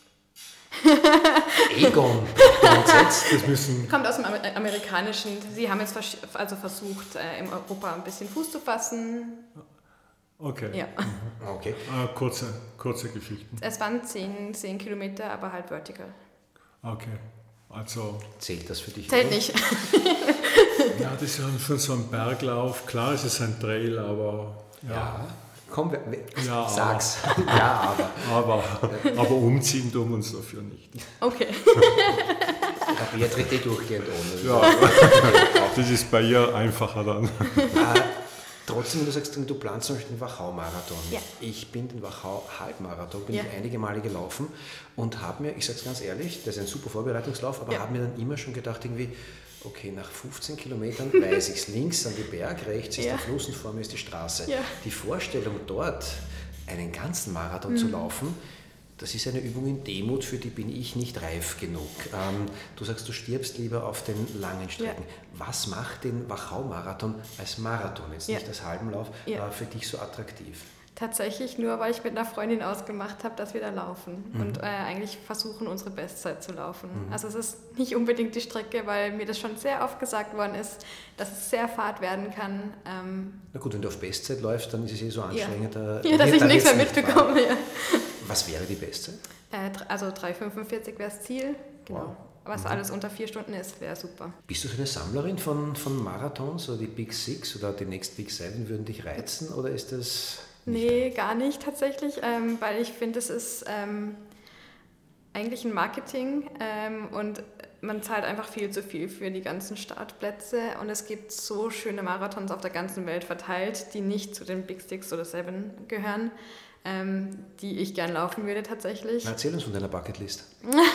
Egon. Das müssen kommt aus dem Amerikanischen. Sie haben jetzt vers- also versucht, äh, in Europa ein bisschen Fuß zu fassen. Okay. Ja. Okay. Äh, kurze, kurze Geschichten. Es waren zehn, zehn Kilometer, aber halt vertical. Okay. Also. Zählt das für dich? Zählt oder? nicht. Ja, das ist ja schon so ein Berglauf. Klar ist es ein Trail, aber. Ja. Ja. Komm, wir, wir, Ja, sag's. Ja, aber. Aber, aber umziehen tun wir uns dafür nicht. Okay. Der Bier tritt eh durchgehend ohne. Ja, das ist bei ihr einfacher dann. Äh, trotzdem, wenn du sagst, du planst zum Beispiel den Wachau-Marathon. Ja. Ich bin den Wachau-Halbmarathon, bin Ja. ich einige Male gelaufen und habe mir, ich sage es ganz ehrlich, das ist ein super Vorbereitungslauf, aber Ja. habe mir dann immer schon gedacht, irgendwie, okay, nach fünfzehn Kilometern weiß ich es, links an die Berg, rechts ist Ja. der Fluss und vor mir ist die Straße. Ja. Die Vorstellung dort, einen ganzen Marathon mhm. zu laufen, das ist eine Übung in Demut, für die bin ich nicht reif genug. Ähm, du sagst, du stirbst lieber auf den langen Strecken. Ja. Was macht den Wachau-Marathon als Marathon, jetzt Ja. nicht als Halbenlauf, Ja. äh, für dich so attraktiv? Tatsächlich nur, weil ich mit einer Freundin ausgemacht habe, dass wir da laufen mhm. und äh, eigentlich versuchen, unsere Bestzeit zu laufen. Mhm. Also es ist nicht unbedingt die Strecke, weil mir das schon sehr oft gesagt worden ist, dass es sehr fad werden kann. Ähm, Na gut, wenn du auf Bestzeit läufst, dann ist es eh so anstrengend. Ja, Da, ja dass ich nichts mehr mitbekomme. Ja. Was wäre die Bestzeit? Äh, also drei fünfundvierzig wäre das Ziel. Genau. Wow. Was Mhm. alles unter vier Stunden ist, wäre super. Bist du so eine Sammlerin von, von Marathons oder die Big Six oder die Next Big Seven würden dich reizen oder ist das... Nee, gar nicht tatsächlich, ähm, weil ich finde, es ist ähm, eigentlich ein Marketing ähm, und man zahlt einfach viel zu viel für die ganzen Startplätze und es gibt so schöne Marathons auf der ganzen Welt verteilt, die nicht zu den Big Six oder Seven gehören, ähm, die ich gern laufen würde tatsächlich. Na, erzähl uns von deiner Bucketlist.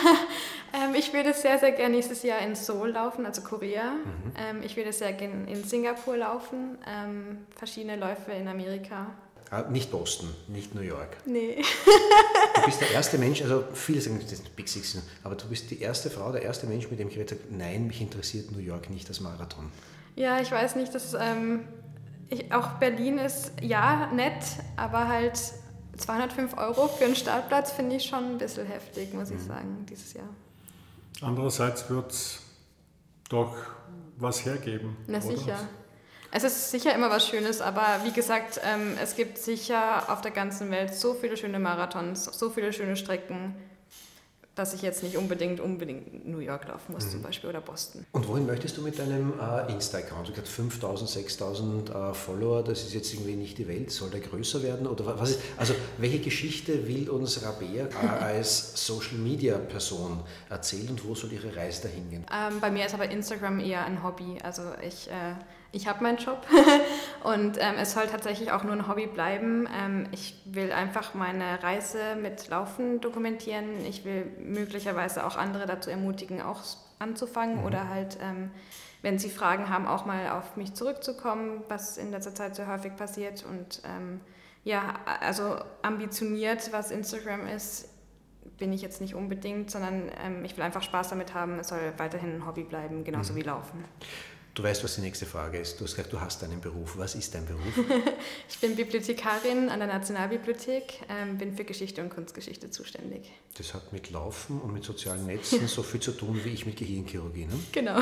ähm, ich würde sehr, sehr gerne nächstes Jahr in Seoul laufen, also Korea. Mhm. Ähm, ich würde sehr gerne in Singapur laufen, ähm, verschiedene Läufe in Amerika. Ah, nicht Boston, nicht New York. Nee. Du bist der erste Mensch, also viele sagen, das sind Big Six, aber du bist die erste Frau, der erste Mensch, mit dem ich geredet habe, nein, mich interessiert New York nicht als Marathon. Ja, ich weiß nicht, dass ähm, ich, auch Berlin ist, ja, nett, aber halt zweihundertfünf Euro für einen Startplatz finde ich schon ein bisschen heftig, muss ich mhm. sagen, dieses Jahr. Andererseits wird es doch was hergeben. Na oder? sicher. Es ist sicher immer was Schönes, aber wie gesagt, ähm, es gibt sicher auf der ganzen Welt so viele schöne Marathons, so viele schöne Strecken, dass ich jetzt nicht unbedingt unbedingt New York laufen muss mhm. zum Beispiel oder Boston. Und wohin möchtest du mit deinem äh, Insta-Account? Du hast fünftausend, sechstausend äh, Follower, das ist jetzt irgendwie nicht die Welt, soll der größer werden? Oder was ist, also welche Geschichte will uns Rabea äh, als Social-Media-Person erzählen und wo soll ihre Reise dahin gehen? Ähm, bei mir ist aber Instagram eher ein Hobby, also ich... Äh, Ich habe meinen Job und ähm, es soll tatsächlich auch nur ein Hobby bleiben. Ähm, ich will einfach meine Reise mit Laufen dokumentieren. Ich will möglicherweise auch andere dazu ermutigen, auch anzufangen mhm. oder halt, ähm, wenn sie Fragen haben, auch mal auf mich zurückzukommen, was in letzter Zeit so häufig passiert. Und ähm, ja, also ambitioniert, was Instagram ist, bin ich jetzt nicht unbedingt, sondern ähm, ich will einfach Spaß damit haben. Es soll weiterhin ein Hobby bleiben, genauso mhm. wie Laufen. Du weißt, was die nächste Frage ist. Du hast gesagt, du hast einen Beruf. Was ist dein Beruf? Ich bin Bibliothekarin an der Nationalbibliothek, ähm, bin für Geschichte und Kunstgeschichte zuständig. Das hat mit Laufen und mit sozialen Netzen so viel zu tun, wie ich mit Gehirnchirurgie, ne? Genau.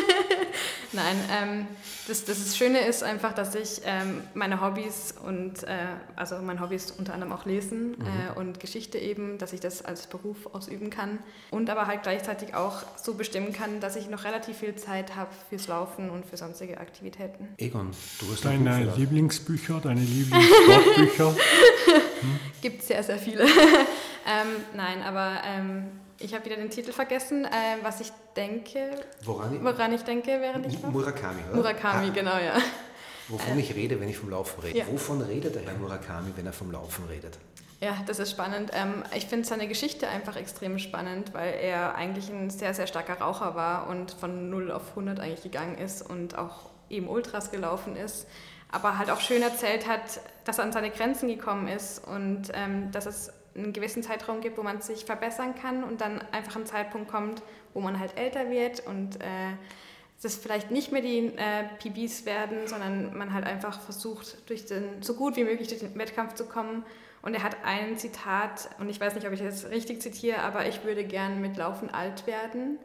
Nein, ähm, das, das Schöne ist einfach, dass ich ähm, meine Hobbys und, äh, also mein Hobby ist unter anderem auch Lesen mhm. äh, und Geschichte eben, dass ich das als Beruf ausüben kann und aber halt gleichzeitig auch so bestimmen kann, dass ich noch relativ viel Zeit habe fürs Laufen und für sonstige Aktivitäten. Egon, du hast deine Lieblingsbücher, deine Lieblingssportbücher? hm? Gibt sehr, sehr viele. ähm, nein, aber ähm, ich habe wieder den Titel vergessen, äh, was ich denke, woran ich, woran ich denke, während ich laufe. Murakami, oder? Murakami, ah, genau, ja. Wovon äh, ich rede, wenn ich vom Laufen rede. Ja. Wovon redet der Herr Murakami, wenn er vom Laufen redet? Ja, das ist spannend. Ähm, ich finde seine Geschichte einfach extrem spannend, weil er eigentlich ein sehr, sehr starker Raucher war und von null auf hundert eigentlich gegangen ist und auch eben Ultras gelaufen ist, aber halt auch schön erzählt hat, dass er an seine Grenzen gekommen ist und ähm, dass es einen gewissen Zeitraum gibt, wo man sich verbessern kann und dann einfach ein Zeitpunkt kommt, wo man halt älter wird und äh, das vielleicht nicht mehr die äh, P Bs werden, sondern man halt einfach versucht, durch den, so gut wie möglich durch den Wettkampf zu kommen. Und er hat ein Zitat, und ich weiß nicht, ob ich das richtig zitiere, aber ich würde gern mit Laufen alt werden.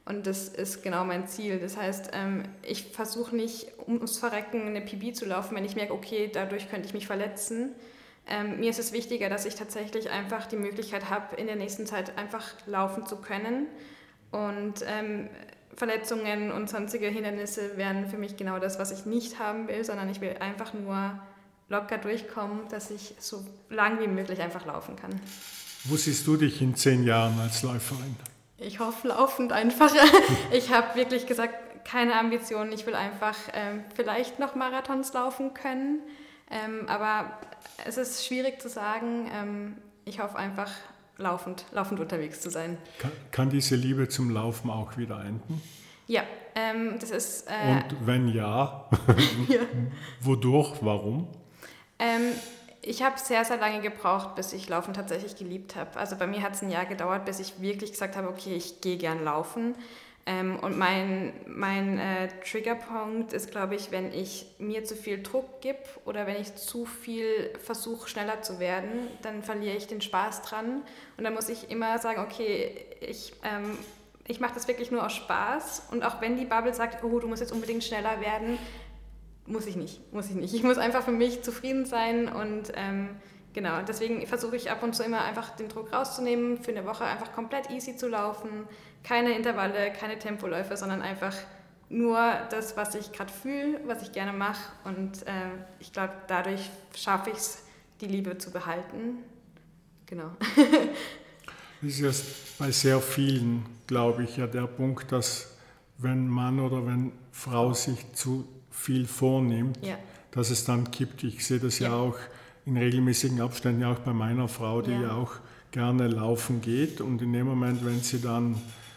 Und das ist genau mein Ziel. Das heißt, ähm, ich versuche nicht ums Verrecken eine P B zu laufen, wenn ich merke, okay, dadurch könnte ich mich verletzen. Ähm, mir ist es wichtiger, dass ich tatsächlich einfach die Möglichkeit habe, in der nächsten Zeit einfach laufen zu können. Und ähm, Verletzungen und sonstige Hindernisse wären für mich genau das, was ich nicht haben will, sondern ich will einfach nur locker durchkommen, dass ich so lang wie möglich einfach laufen kann. Wo siehst du dich in zehn Jahren als Läuferin? Ich hoffe laufend einfach. Ich habe wirklich gesagt, keine Ambitionen. Ich will einfach ähm, vielleicht noch Marathons laufen können. Ähm, aber es ist schwierig zu sagen. Ähm, ich hoffe einfach, laufend, laufend unterwegs zu sein. Kann, kann diese Liebe zum Laufen auch wieder enden? Ja, ähm, das ist... Äh, Und wenn ja, ja. wodurch, warum? Ähm, ich habe sehr, sehr lange gebraucht, bis ich Laufen tatsächlich geliebt habe. Also bei mir hat es ein Jahr gedauert, bis ich wirklich gesagt habe, okay, ich gehe gern laufen. Ähm, und mein, mein äh, Triggerpunkt ist, glaube ich, wenn ich mir zu viel Druck gebe oder wenn ich zu viel versuche, schneller zu werden, dann verliere ich den Spaß dran. Und dann muss ich immer sagen, okay, ich, ähm, ich mache das wirklich nur aus Spaß. Und auch wenn die Bubble sagt, oh, du musst jetzt unbedingt schneller werden, muss ich nicht, muss ich nicht. Ich muss einfach für mich zufrieden sein und ähm, genau, deswegen versuche ich ab und zu immer einfach den Druck rauszunehmen, für eine Woche einfach komplett easy zu laufen, keine Intervalle, keine Tempoläufe, sondern einfach nur das, was ich gerade fühle, was ich gerne mache und äh, ich glaube, dadurch schaffe ich es, die Liebe zu behalten. Genau. Das ist ja bei sehr vielen, glaube ich, ja der Punkt, dass wenn Mann oder wenn Frau sich zu viel vornimmt, ja. dass es dann kippt. Ich sehe das ja, ja auch in regelmäßigen Abständen, ja auch bei meiner Frau, die ja. ja auch gerne laufen geht und in dem Moment, wenn sie dann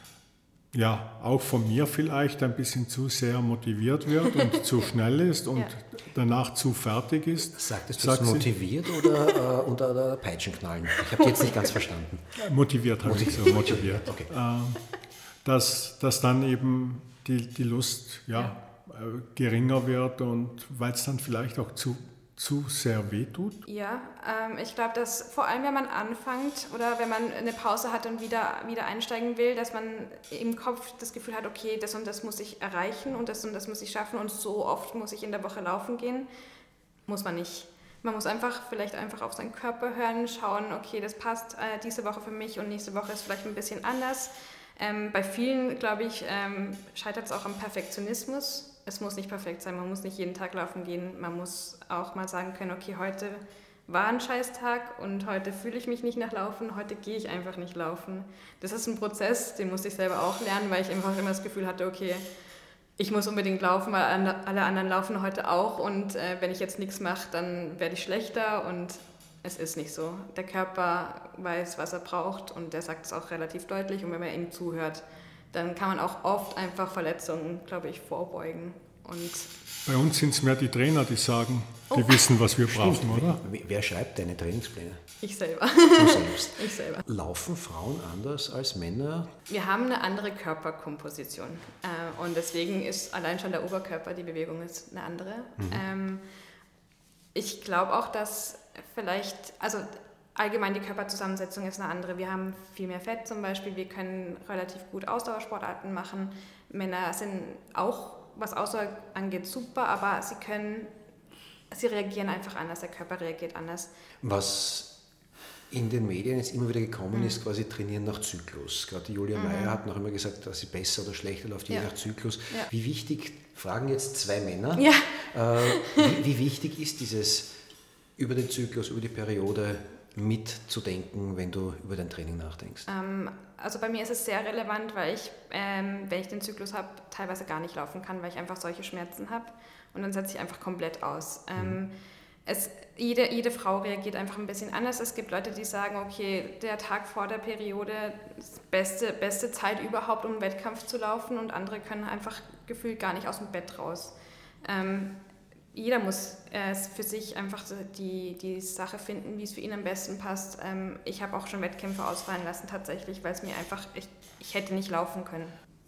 ja auch von mir vielleicht ein bisschen zu sehr motiviert wird und zu schnell ist und ja. danach zu fertig ist. Sagtest du das motiviert oder äh, unter, unter Peitschenknallen? Ich habe jetzt nicht ganz verstanden. Motiviert habe ich so, motiviert. Okay. Äh, dass, dass dann eben die, die Lust, ja, ja. geringer wird und weil es dann vielleicht auch zu, zu sehr wehtut? Ja, ähm, ich glaube, dass vor allem, wenn man anfängt oder wenn man eine Pause hat und wieder, wieder einsteigen will, dass man im Kopf das Gefühl hat, okay, das und das muss ich erreichen und das und das muss ich schaffen und so oft muss ich in der Woche laufen gehen, muss man nicht. Man muss einfach vielleicht einfach auf seinen Körper hören, schauen, okay, das passt äh, diese Woche für mich und nächste Woche ist vielleicht ein bisschen anders. Ähm, bei vielen, glaube ich, ähm, scheitert es auch am Perfektionismus. Es muss nicht perfekt sein, man muss nicht jeden Tag laufen gehen. Man muss auch mal sagen können, okay, heute war ein Scheißtag und heute fühle ich mich nicht nach Laufen, heute gehe ich einfach nicht laufen. Das ist ein Prozess, den musste ich selber auch lernen, weil ich einfach immer das Gefühl hatte, okay, ich muss unbedingt laufen, weil alle anderen laufen heute auch und äh, wenn ich jetzt nichts mache, dann werde ich schlechter und es ist nicht so. Der Körper weiß, was er braucht und der sagt es auch relativ deutlich und wenn man ihm zuhört, dann kann man auch oft einfach Verletzungen, glaube ich, vorbeugen. Und bei uns sind es mehr die Trainer, die sagen, die oh. wissen, was wir brauchen, Stimmt. oder? Wer schreibt deine Trainingspläne? Ich selber. Du selbst. Ich selber. Laufen Frauen anders als Männer? Wir haben eine andere Körperkomposition und deswegen ist allein schon der Oberkörper, die Bewegung ist eine andere. Mhm. Ich glaube auch, dass vielleicht, also allgemein die Körperzusammensetzung ist eine andere. Wir haben viel mehr Fett zum Beispiel, wir können relativ gut Ausdauersportarten machen. Männer sind auch, was Ausdauer angeht, super, aber sie können, sie reagieren einfach anders, der Körper reagiert anders. Was in den Medien jetzt immer wieder gekommen mhm. ist, quasi trainieren nach Zyklus. Gerade die Julia mhm. Meyer hat noch immer gesagt, dass sie besser oder schlechter läuft, je ja. nach Zyklus. Ja. Wie wichtig, fragen jetzt zwei Männer, ja. äh, wie, wie wichtig ist dieses über den Zyklus, über die Periode mitzudenken, wenn du über dein Training nachdenkst? Ähm, also bei mir ist es sehr relevant, weil ich, ähm, wenn ich den Zyklus habe, teilweise gar nicht laufen kann, weil ich einfach solche Schmerzen habe und dann setze ich einfach komplett aus. Ähm, mhm. es, jede, jede Frau reagiert einfach ein bisschen anders. Es gibt Leute, die sagen, okay, der Tag vor der Periode ist die beste, beste Zeit überhaupt, um einen Wettkampf zu laufen und andere können einfach gefühlt gar nicht aus dem Bett raus. Ähm, Jeder muss äh, für sich einfach die, die Sache finden, wie es für ihn am besten passt. Ähm, ich habe auch schon Wettkämpfe ausfallen lassen tatsächlich, weil es mir einfach, ich, ich hätte nicht laufen können.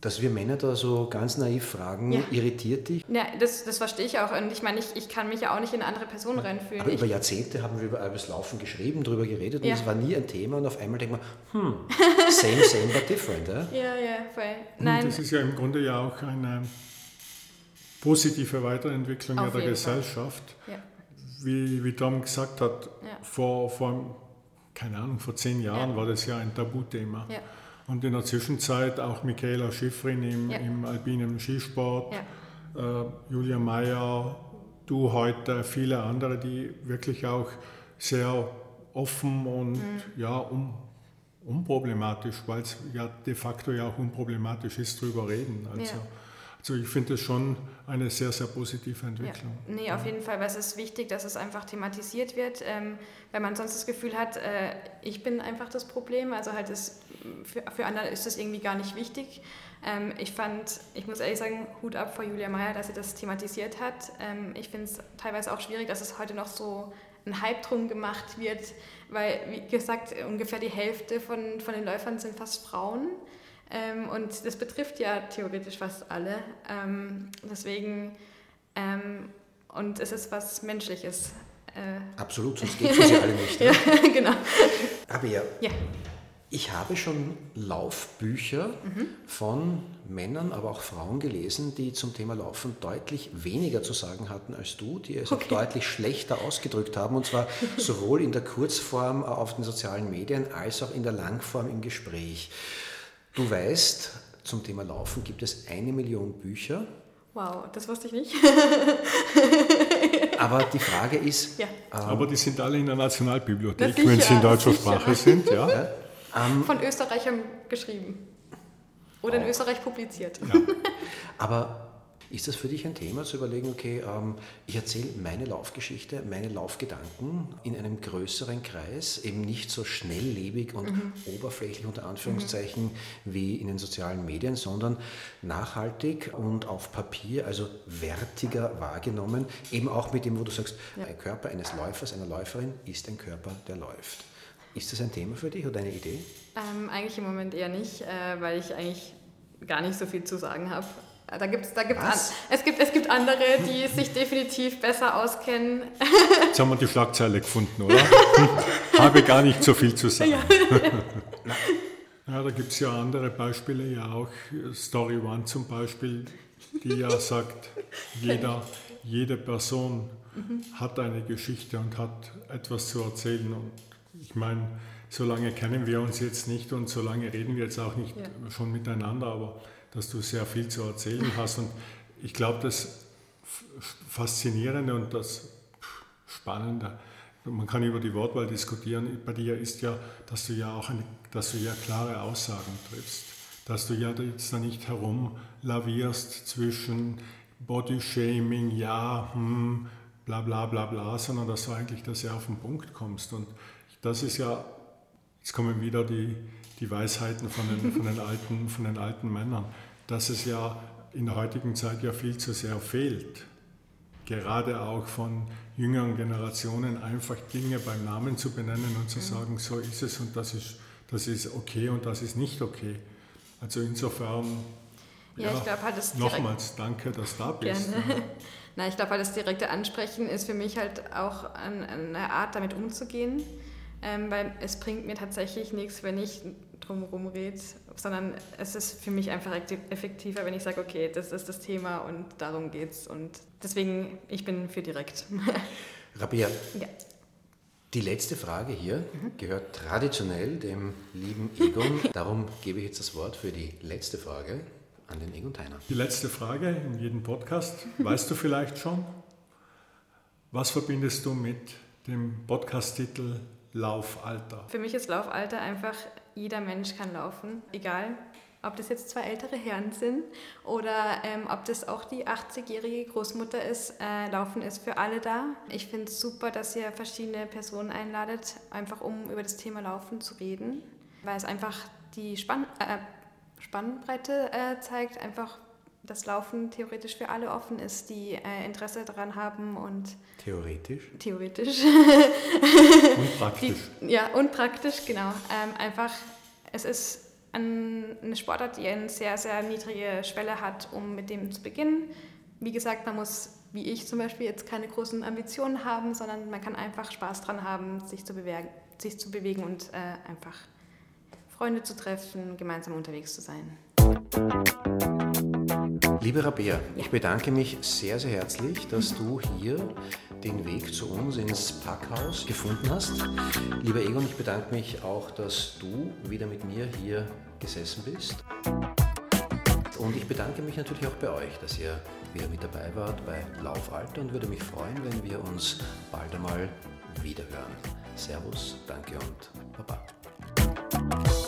Dass wir Männer da so ganz naiv fragen, ja. irritiert dich? Ja, das, das verstehe ich auch. Und ich meine, ich, ich kann mich ja auch nicht in eine andere Person reinfühlen. Aber ich über Jahrzehnte haben wir über das Laufen geschrieben, darüber geredet und ja. es war nie ein Thema. Und auf einmal denkt man, hm, same, same, but different. Ja, ja, ja voll. Nein. Das ist ja im Grunde ja auch eine positive Weiterentwicklung auf der jeden Gesellschaft. Ja. Wie, wie Tom gesagt hat, ja. vor, vor, keine Ahnung, vor zehn Jahren ja. war das ja ein Tabuthema. Ja. Und in der Zwischenzeit auch Michaela Schifrin im, ja. im alpinen Skisport, ja. äh, Julia Meyer, du heute, viele andere, die wirklich auch sehr offen und mhm. ja, um, unproblematisch, weil es ja de facto ja auch unproblematisch ist, drüber reden. Also, ja. also ich finde das schon eine sehr, sehr positive Entwicklung. Ja. Nee, auf jeden Fall, weil es ist wichtig, dass es einfach thematisiert wird, ähm, weil man sonst das Gefühl hat, äh, ich bin einfach das Problem, also halt das, für, für andere ist das irgendwie gar nicht wichtig. Ähm, ich fand, ich muss ehrlich sagen, Hut ab vor Julia Meyer, dass sie das thematisiert hat. Ähm, ich finde es teilweise auch schwierig, dass es heute noch so ein Hype drum gemacht wird, weil, wie gesagt, ungefähr die Hälfte von, von den Läufern sind fast Frauen. Ähm, und das betrifft ja theoretisch fast alle. Ähm, deswegen, ähm, und es ist was Menschliches. Äh. Absolut, sonst geht es für sie alle nicht. Ja, ja genau. Aber ja, ja, ich habe schon Laufbücher mhm. von Männern, aber auch Frauen gelesen, die zum Thema Laufen deutlich weniger zu sagen hatten als du, die es okay. auch deutlich schlechter ausgedrückt haben, und zwar sowohl in der Kurzform auf den sozialen Medien als auch in der Langform im Gespräch. Du weißt, zum Thema Laufen gibt es eine Million Bücher. Wow, das wusste ich nicht. Aber die Frage ist... Ja. Ähm, Aber die sind alle in der Nationalbibliothek, sicher, wenn sie in deutscher Sprache sind. Ja. Ja. Ähm, Von Österreichern geschrieben. Oder oh. in Österreich publiziert. Ja. Aber ist das für dich ein Thema, zu überlegen, okay, ähm, ich erzähle meine Laufgeschichte, meine Laufgedanken in einem größeren Kreis, eben nicht so schnelllebig und mhm. oberflächlich unter Anführungszeichen mhm. wie in den sozialen Medien, sondern nachhaltig und auf Papier, also wertiger wahrgenommen, eben auch mit dem, wo du sagst, ja. ein Körper eines Läufers, einer Läuferin ist ein Körper, der läuft. Ist das ein Thema für dich oder eine Idee? Ähm, eigentlich im Moment eher nicht, äh, weil ich eigentlich gar nicht so viel zu sagen habe. Da gibt's, da gibt's an, es, gibt, es gibt andere, die sich definitiv besser auskennen. Jetzt haben wir die Schlagzeile gefunden, oder? Habe gar nicht so viel zu sagen. Ja, ja da gibt es ja andere Beispiele, ja auch Story One zum Beispiel, die ja sagt, jeder, jede Person mhm. hat eine Geschichte und hat etwas zu erzählen. Und ich meine, so lange kennen wir uns jetzt nicht und so lange reden wir jetzt auch nicht ja. schon miteinander, aber dass du sehr viel zu erzählen hast. Und ich glaube, das Faszinierende und das Spannende, man kann über die Wortwahl diskutieren, bei dir ist ja, dass du ja auch eine, dass du ja klare Aussagen triffst, dass du ja jetzt da nicht herumlavierst zwischen Bodyshaming, ja, hm, bla bla bla bla, sondern dass du eigentlich da sehr auf den Punkt kommst. Und das ist ja, jetzt kommen wieder die die Weisheiten von den, von, den alten, von den alten Männern, dass es ja in der heutigen Zeit ja viel zu sehr fehlt, gerade auch von jüngeren Generationen, einfach Dinge beim Namen zu benennen und zu sagen, so ist es und das ist, das ist okay und das ist nicht okay. Also insofern, ja, ja ich glaub, halt das nochmals danke, dass du da bist. Gerne. Na, ich glaube, halt das direkte Ansprechen ist für mich halt auch eine Art, damit umzugehen. Ähm, weil es bringt mir tatsächlich nichts, wenn ich drumherum rede, sondern es ist für mich einfach effektiver, wenn ich sage, okay, das ist das Thema und darum geht's. Und deswegen, ich bin für direkt. Rabea, ja. die letzte Frage hier mhm. gehört traditionell dem lieben Egon. Darum gebe ich jetzt das Wort für die letzte Frage an den Egon Theiner. Die letzte Frage in jedem Podcast, weißt du vielleicht schon? Was verbindest du mit dem Podcast-Titel Laufalter? Für mich ist Laufalter einfach, jeder Mensch kann laufen, egal ob das jetzt zwei ältere Herren sind oder ähm, ob das auch die achtzigjährige Großmutter ist. Äh, Laufen ist für alle da. Ich finde es super, dass ihr verschiedene Personen einladet, einfach um über das Thema Laufen zu reden, weil es einfach die Spann äh, Spannbreite äh, zeigt, einfach das Laufen theoretisch für alle offen ist, die äh, Interesse daran haben und... Theoretisch? Theoretisch. Und praktisch. Die, ja, und praktisch, genau. Ähm, einfach, es ist eine Sportart, die eine sehr, sehr niedrige Schwelle hat, um mit dem zu beginnen. Wie gesagt, man muss, wie ich zum Beispiel, jetzt keine großen Ambitionen haben, sondern man kann einfach Spaß dran haben, sich zu bewegen, sich zu bewegen und äh, einfach Freunde zu treffen, gemeinsam unterwegs zu sein. Liebe Rabea, ich bedanke mich sehr, sehr herzlich, dass du hier den Weg zu uns ins Packhaus gefunden hast. Lieber Egon, ich bedanke mich auch, dass du wieder mit mir hier gesessen bist. Und ich bedanke mich natürlich auch bei euch, dass ihr wieder mit dabei wart bei Laufalter und würde mich freuen, wenn wir uns bald einmal wiederhören. Servus, danke und Baba.